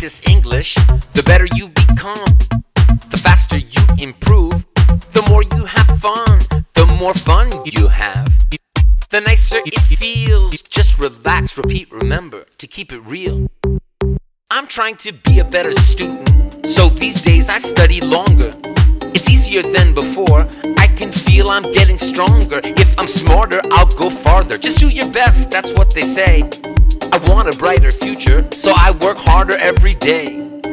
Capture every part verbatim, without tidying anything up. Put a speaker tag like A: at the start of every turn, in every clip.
A: practice English, the better you become. The faster you improve, the more you have fun. The more fun you have, the nicer it feels. Just relax, repeat, remember to keep it real. I'm trying to be a better student, so these days I study longer. It's easier than before, I can feel I'm getting stronger. If I'm smarter, I'll go farther. Just do your best, that's what they say. I want a brighter future, so I work harder every day.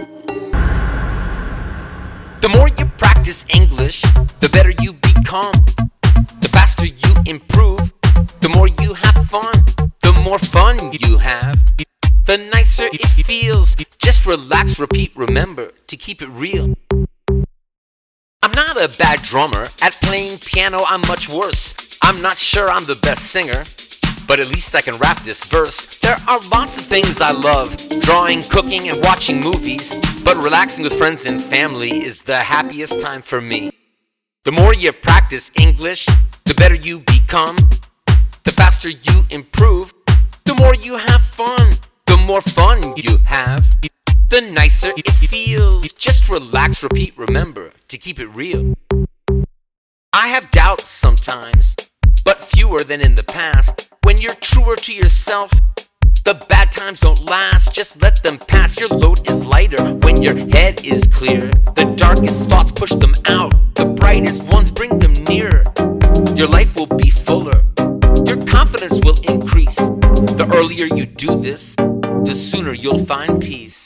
A: The more you practice English, the better you become. The faster you improve, the more you have fun. The more fun you have, the nicer it feels. Just relax, repeat, remember to keep it real. I'm not a bad drummer. At playing piano, I'm much worse. I'm not sure I'm the best singer, but at least I can rap this verse. There are lots of things I love: drawing, cooking, and watching movies. But relaxing with friends and family is the happiest time for me. The more you practice English, the better you become. The faster you improve, the more you have fun. The more fun you have, the nicer it feels. Just relax, repeat, remember to keep it real. I have doubts sometimes, but fewer than in the past. When you're truer to yourself, the bad times don't last. Just let them pass. Your load is lighter when your head is clear. The darkest thoughts, push them out. The brightest ones, bring them nearer. Your life will be fuller. Your confidence will increase. The earlier you do this, the sooner you'll find peace.